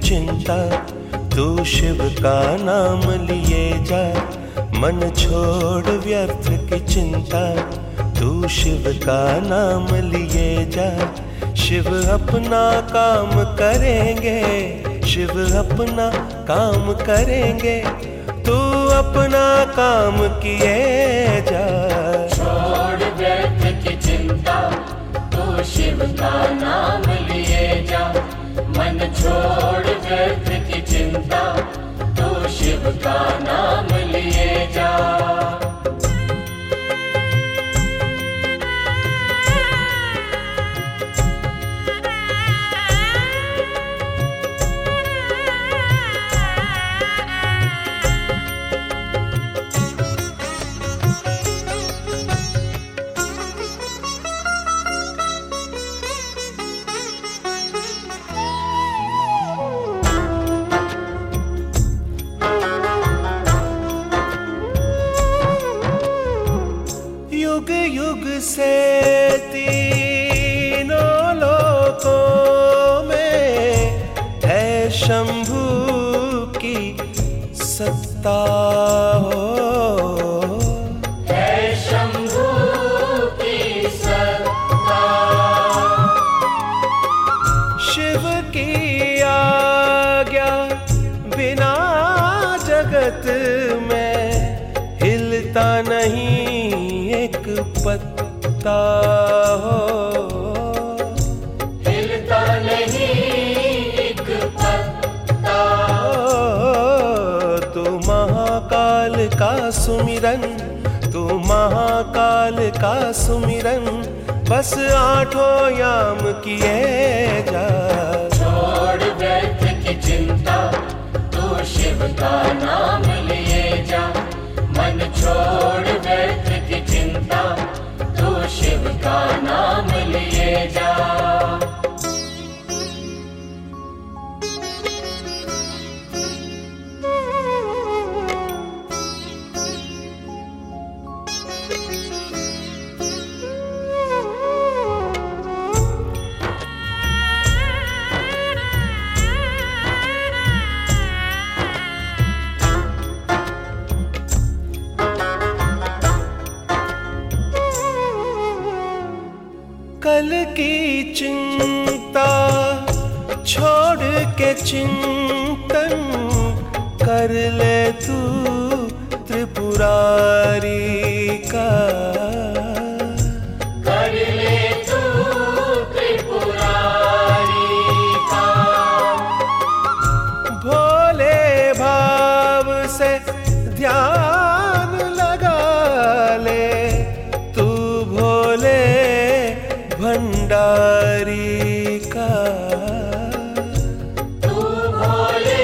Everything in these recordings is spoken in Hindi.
चिंता, तू शिव का नाम लिए जा। मन छोड़ व्यर्थ की चिंता, तू शिव का नाम लिए जा। शिव अपना काम करेंगे, शिव अपना काम करेंगे, तू अपना काम किए जा। छोड़ व्यर्थ की चिंता, तू शिव का नाम लिए जा। मन छोड़ व्यर्थ की चिंता, तू शिव का नाम लिए जा। युग युग से तीनों लोकों में है शंभू की सत्ता हो। है शंभू की सत्ता, शिव की आज्ञा बिना जगत में हिलता नहीं एक पत्ता हो। हिलता नहीं एक पत्ता हो। तू महाकाल का सुमिरन, तू महाकाल का सुमिरन, बस आठों याम किए जा। छोड़ व्यर्थ की चिंता, तू शिव का नाम लिए जा। मन छोड़ व्यर्थ की चिंता, तू शिव का नाम लिए जा। कल की चिंता छोड़ के चिंतन कर ले तू त्रिपुरारी का। कर ले तू त्रिपुरारी का। भोले भाव से ध्यान लगा ले, तू भोले भंडारी का। तू भोले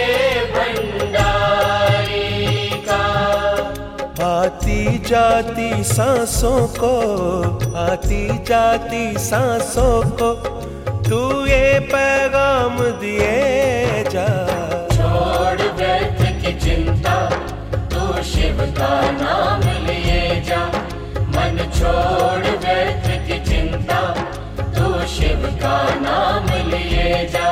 भंडारी का। आती जाती सांसों को, आती जाती सांसों को, तू ये पैगाम दिए जा। छोड़ व्यर्थ की चिंता, तू शिव का नाम लिए जा। मन छोड़ व्यर्थ की चिंता, तू शिव का नाम लिए जा।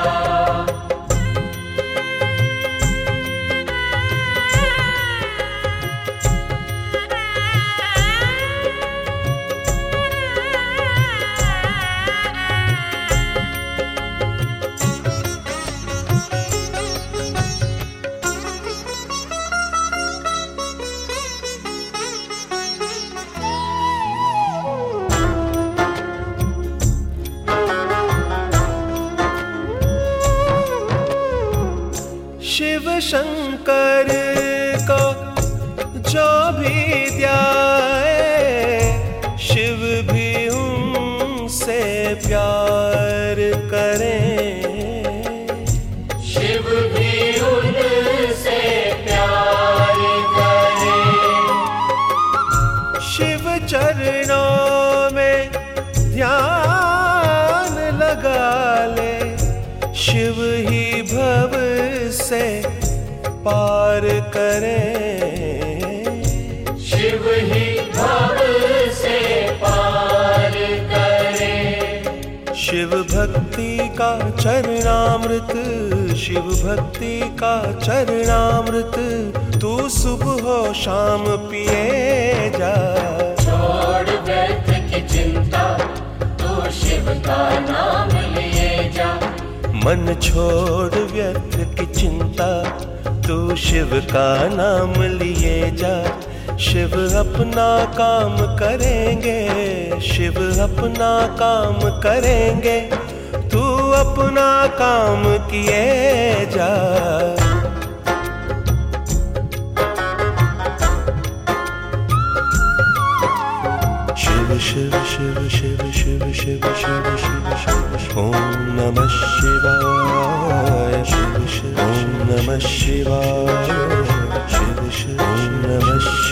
शिव शंकर को जो भी ध्याए, शिव भी उनसे प्यार करें। शिव भी उनसे प्यार करें। शिव चरणों में ध्यान लगा ले, शिव ही भव से पार करें। शिव ही भव से पार करें। शिव भक्ति का चरणामृत शिव भक्ति का चरणामृत तू सुबह हो शाम पिए जा। छोड़ व्यर्थ की चिंता तू शिव का नाम लिए जा। मन छोड़ व्यर्थ की चिंता तू शिव का नाम लिए जा। शिव अपना काम करेंगे, शिव अपना काम करेंगे, तू अपना काम किए जा। शिव शिव शिव शिव शिव शिव शिव शिव शिव ओम नमः शिवाय। शिव शिव ओम नमः शिवाय। शिव शिव ओम नमः